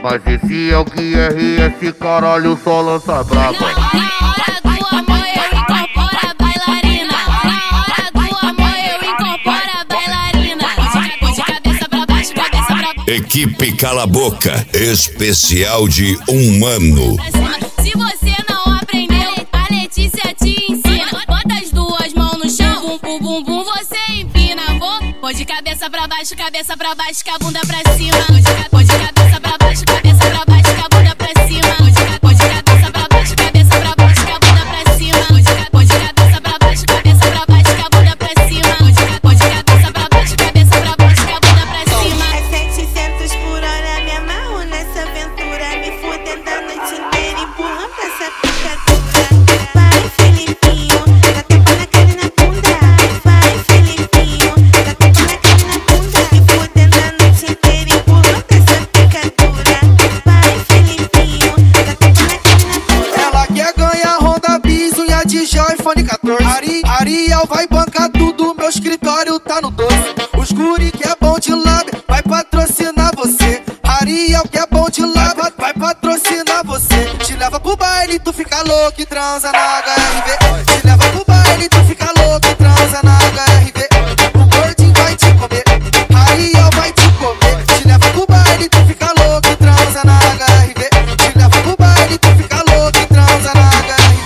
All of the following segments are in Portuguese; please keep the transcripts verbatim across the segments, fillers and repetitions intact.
Mas esse é o Q R S, caralho, só lança braba. Na hora do amor eu incorporo a bailarina. Na hora do amor eu incorporo a bailarina. De cabeça pra baixo, cabeça pra baixo. Equipe Cala Boca, especial de um ano. Se você não aprendeu, a Letícia te ensina. Bota as duas mãos no chão, bum bum bum bum, você empina. Vou, vou de cabeça pra baixo, cabeça pra baixo, com a bunda pra cima. Vou de, vou de cabeça pra baixo, cabeça pra baixo, com a bunda pra cima. Vou de, vou de cabeça pra baixo, cabeça pra baixo, com a bunda pra cima. Vou de, vou de cabeça pra baixo, cabeça pra baixo, com a bunda pra cima. Vou de, vou de cabeça pra baixo, cabeça pra baixo, com a bunda pra cima. A setecentos por hora me amarro nessa aventura, me fudendo a noite inteira, empurrando essa picadura. Vai, Felipinho, dá tapa na cara e na bunda. Vai, Felipinho, dá tapa na cara e na bunda. Me fudendo a noite inteira, empurrando essa picadura. Vai, Felipinho, dá tapa na cara e na bunda. Ela quer ganhar Honda Bis, unha de gel, iPhone quatorze. Ari, Ariel vai bancar tudo, meu escritório tá no doze. Os guri que é bom de lábio, vai patrocinar você. Ariel que é bom de lábio, vai patrocinar você. Te leva pro baile, tu fica louco e transa na H R V. Te leva pro baile, tu fica louco e transa na H R V. O gordinho vai te comer, Ariel vai te comer. Te leva pro baile, tu fica louco e transa na H R V. Te leva pro baile, tu fica louco e transa na H R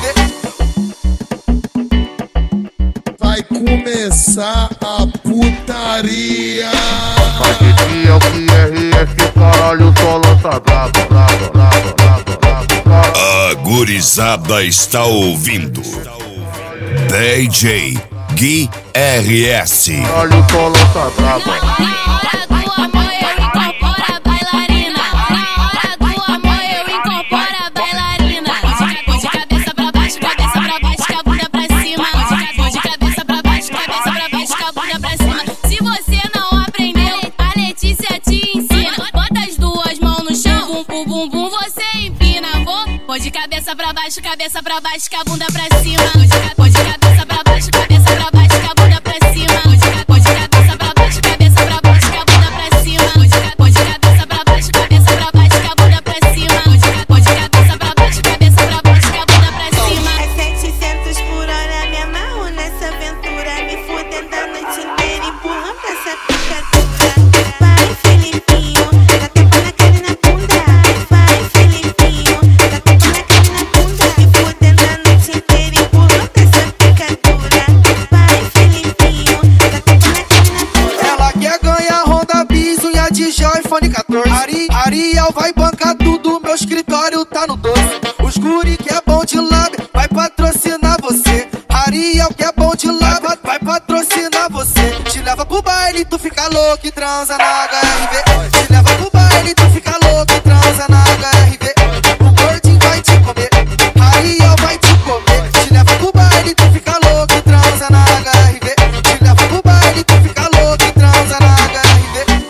V. Vai começar a putaria. Mas esse é o Q R S, caralho, só lança braba, braba, braba, braba, braba. A gurizada está ouvindo D J Q R S. Caralho, só lança braba. Na hora do amor eu incorporo a bailarina. Na hora do amor eu incorporo a bailarina. Vou de cabeça pra baixo, cabeça pra baixo, com a bunda pra cima. Vou de cabeça pra baixo, cabeça pra baixo, com a bunda pra cima. Se você não aprendeu, a Letícia te ensina. Bota as duas mãos no chão, bum bum bum bum, você empina. Vou, vou de cabeça pra baixo, cabeça pra baixo, com a bunda pra cima. Vou de, vou de cabeça pra baixo, cabeça pra baixo, com a bunda pra cima. Vou de, vou de cabeça pra baixo, cabeça pra baixo, com a bunda pra cima. Vou de, vou de cabeça pra baixo, cabeça pra baixo, com a bunda pra cima. Vou de, vou de cabeça pra baixo, cabeça pra baixo, com a bunda pra cima. A setecentos por hora me amarro nessa aventura, me fudendo a noite inteira, empurrando essa picadura. Vai, Felipinho, dá tapa na cara e na bunda. Vai, Felipinho, dá tapa na cara e na bunda. Me fudendo a noite inteira, empurrando essa picadura. Vai, Felipinho, dá tapa na cara e na bunda. Ela quer ganhar Honda Bis, unha de gel, iPhone quatorze. Ari, Ariel vai bancar tudo, meu escritório tá no doze. Os guri que é bom de lábio, vai patrocinar você. Ariel que é bom de lábio, vai patrocinar você. Te leva pro baile, tu fica louco e transa na H R V. Te leva pro baile, tu fica louco e transa na H R V. O gordinho vai te comer, Ariel vai te comer. Te leva pro baile, tu fica louco e transa na H R V. Te leva pro baile, tu fica louco e transa na H R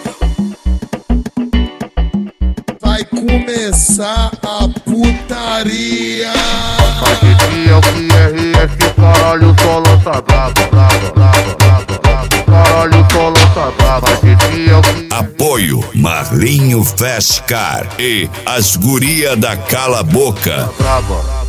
V. Vai começar a putaria. Mas esse é o Q R S, caralho, só lança braba, braba, braba, braba, braba. Caralho, só lança braba. Mas esse é o Q... Apoio Marlinho Fast Car e as guria da Cala Boca. braba.